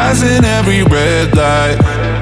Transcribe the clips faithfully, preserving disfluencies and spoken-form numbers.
passing every red light.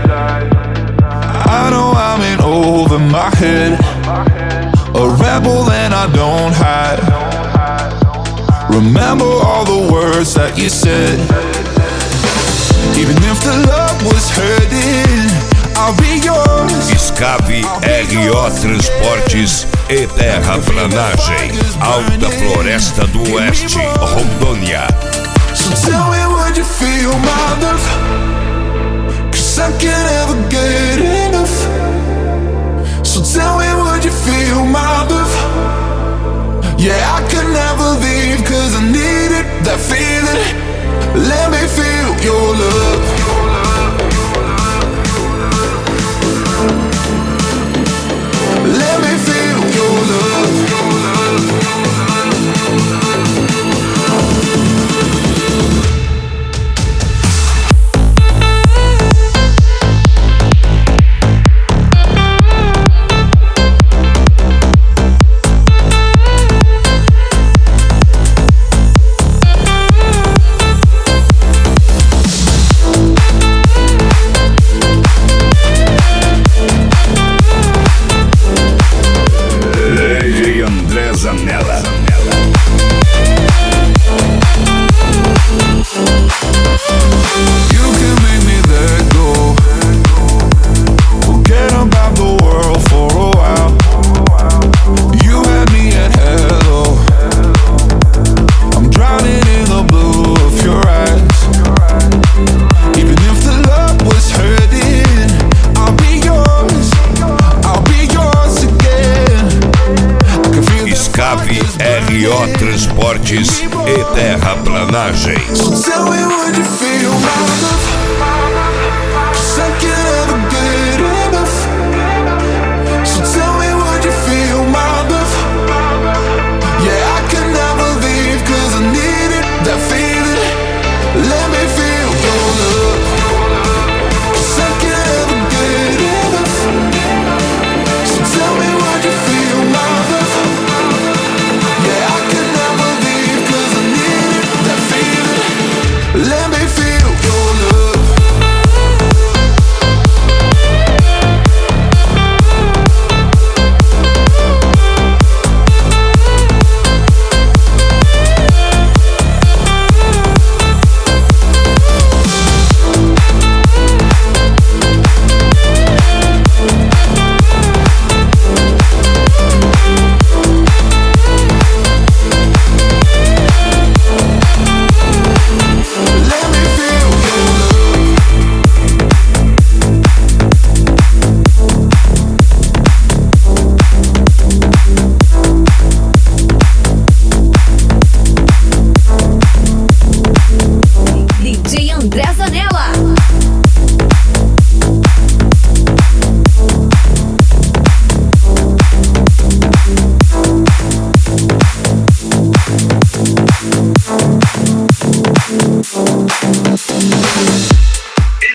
I know I'm in over my head, a rebel and I don't hide. Remember all the words that you said. Even if the love was hurting, I'll be yours. Escape R O Transportes e Terraplanagem. Alta Floresta do Oeste, Rondônia. So tell me, would you feel my love? 'Cause I can't ever get enough. So tell me, would you feel my love? Yeah, I could never leave 'cause I needed that feeling. Let me feel your love. Let me feel your love. R O Transportes e Terraplanagem. So tell me, would you feel my love? 'Cause I can't ever get enough. So tell me, would you feel my love? Yeah, I could never leave 'cause I needed that feeling. Let me feel your love. 'Cause I can't ever get enough. So tell me, would you feel my love? Yeah, I could never leave 'cause I needed that feeling. Let